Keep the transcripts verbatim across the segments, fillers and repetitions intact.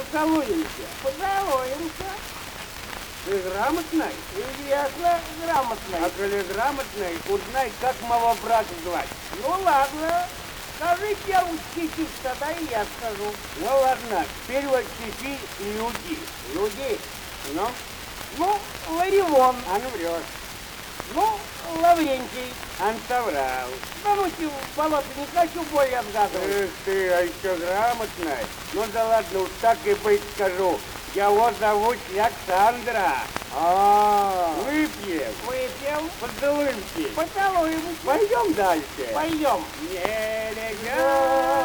поцелуемся. Поцелуемся. Ты грамотный? Известно, грамотный. А коли грамотный, узнай, как моего брата звать. Ну ладно. Скажи первую стихи, тогда и я скажу. Ну ладно, первая стихи люди. Люди. Ну? Ну, Ларивон. Он врет. Ну, Лаврентий. Он соврал. Да ну ты, болото, не хочу более отгадывать. Эх ты, а еще грамотный. Ну да ладно, уж так и быть скажу. Его зовут Александра. А, Выпьем. выпьем. Поцелуемся. Поцелуемся. Пойдем дальше. Пойдем. Нелегал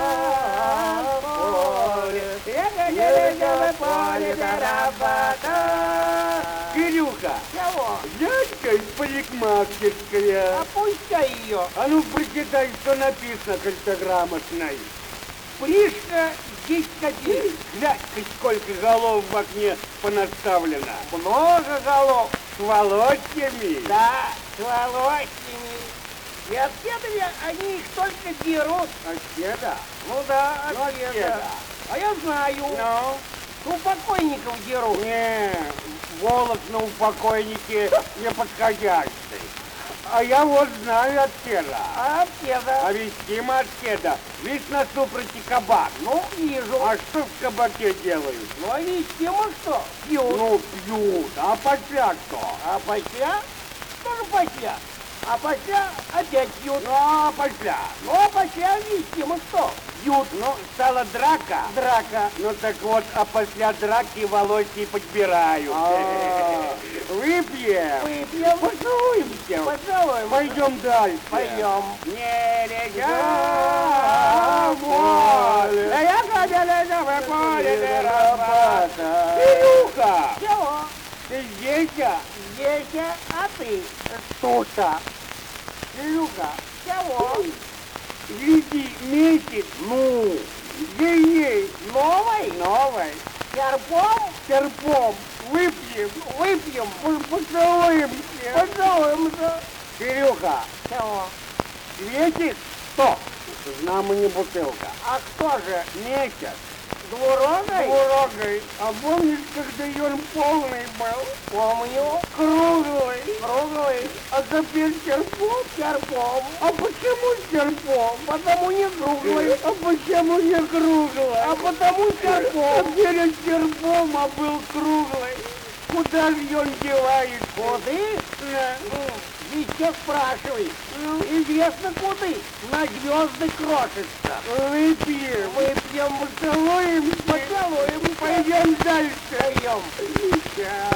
поле, нелегал поле дорабата. Кирюха, Чего? дядька из парикмахерская. Опускай ее. А ну прочитай, что написано, коль ты грамотный. Пришка десять копеек. Глянь-ка, сколько голов в окне понаставлено. Много голов. С волосьями. Да, с волосьями. И от седовья они их только дерут. А седа? Ну да, от Ну, от седа. седа. А я знаю, Ну? у покойников дерут. Не, волос на упокойнике неподходящий. А я вот знаю от седа. А от седа? А вестимо от седа. Видишь на супроти кабак. Ну, вижу. А что в кабаке делают? Ну, а вестимо что? Пьют. Ну, пьют. А поча что? А пася? Что же пася? А пася опять пьют. Ну, а поча? Ну, а пася вестимо что? Пьют. Ну, стала драка. Драка. Ну, так вот, а после драки волосы подбирают. А. Выпьем. Выпьем. Поцелуемся. Поцелуем. Пойдем дальше. Пойдем. Нелегал поле. Да я ходила поле для работа. Кирюха, Чего? ты здесь? а? Здесь, а ты? Туса. Илюха. Чего? Гляди, месяц. Ну, где есть? Новый? Новый. Серпом? Серпом. Выпьем. Выпьем. Поцелуемся. Поцелуемся. Кирюха, Чего? светит? Что? Знамо не бутылка. А кто же? Месяц. Двурогой? Двурогой. А помнишь, когда он полный был? Помню. Круглый. Круглый. А теперь серпом? Серпом. А почему серпом? Потому не круглый. А почему не круглый? А потому А серпом. перед серпом, а был круглый. Куда же он девает? Куды? Да. Везде спрашивай. Известно куды. На звезды крошится. Выпьем. Выпьем. Поцелуемся. Поцелуем. Пойдем дальше. Пойдем. Сейчас.